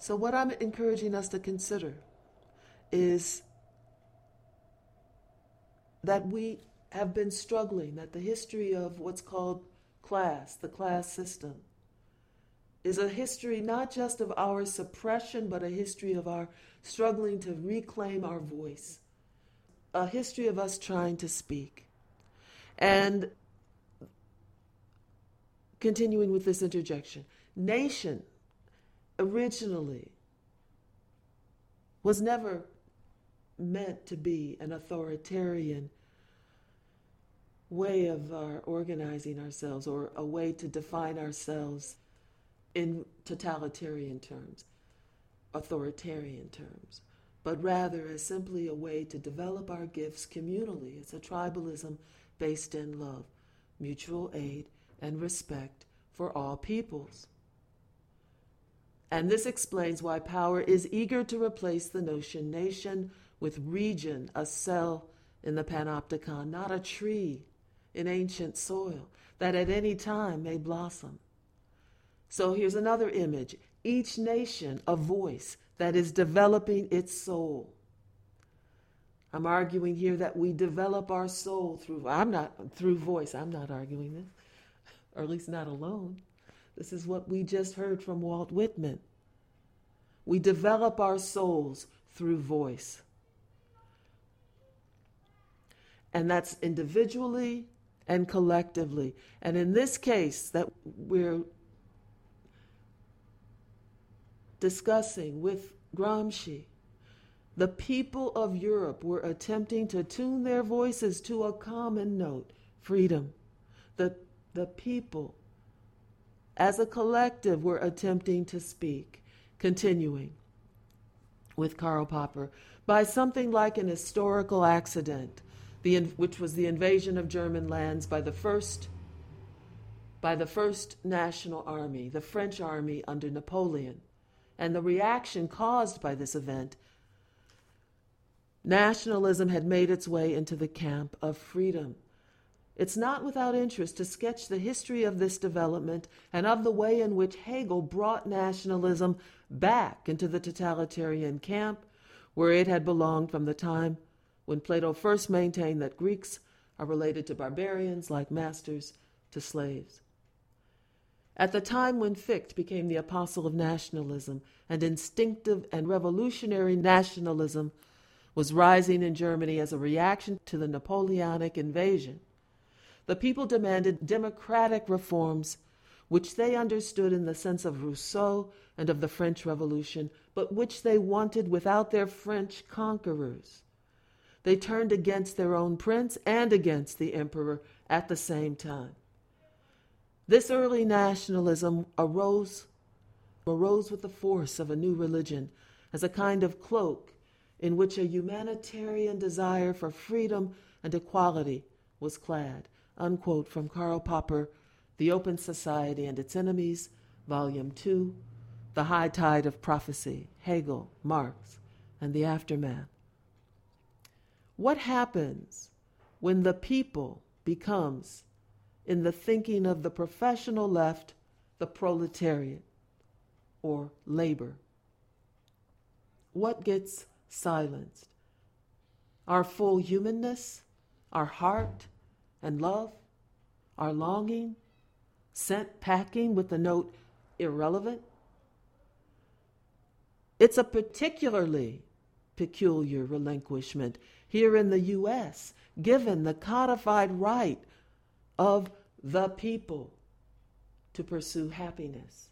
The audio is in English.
So what I'm encouraging us to consider is that we have been struggling, that the history of what's called class, the class system, is a history not just of our suppression, but a history of our struggling to reclaim our voice, a history of us trying to speak. And continuing with this interjection, nation originally was never meant to be an authoritarian way of organizing ourselves, or a way to define ourselves in totalitarian terms, authoritarian terms, but rather as simply a way to develop our gifts communally. It's a tribalism based in love, mutual aid, and respect for all peoples. And this explains why power is eager to replace the notion nation with region, a cell in the panopticon, not a tree in ancient soil that at any time may blossom. So here's another image. Each nation, a voice that is developing its soul. I'm arguing here that we develop our soul through voice. I'm not arguing this, or at least not alone. This is what we just heard from Walt Whitman. We develop our souls through voice. And that's individually and collectively. And in this case that we're discussing with Gramsci, the people of Europe were attempting to tune their voices to a common note, freedom. The people, as a collective, were attempting to speak. Continuing with Karl Popper, by something like an historical accident, which was the invasion of German lands by the first National Army, the French army under Napoleon, and the reaction caused by this event, nationalism had made its way into the camp of freedom. It's not without interest to sketch the history of this development and of the way in which Hegel brought nationalism back into the totalitarian camp, where it had belonged from the time when Plato first maintained that Greeks are related to barbarians like masters to slaves. At the time when Fichte became the apostle of nationalism, and instinctive and revolutionary nationalism was rising in Germany as a reaction to the Napoleonic invasion, the people demanded democratic reforms, which they understood in the sense of Rousseau and of the French Revolution, but which they wanted without their French conquerors. They turned against their own prince and against the emperor at the same time. This early nationalism arose with the force of a new religion, as a kind of cloak in which a humanitarian desire for freedom and equality was clad. Unquote from Karl Popper, The Open Society and Its Enemies, Volume 2, The High Tide of Prophecy, Hegel, Marx, and the Aftermath. What happens when the people becomes, in the thinking of the professional left, the proletariat, or labor? What gets silenced? Our full humanness, our heart and love, our longing, sent packing with the note irrelevant? It's a particularly peculiar relinquishment here in the U.S., given the codified right of the people to pursue happiness.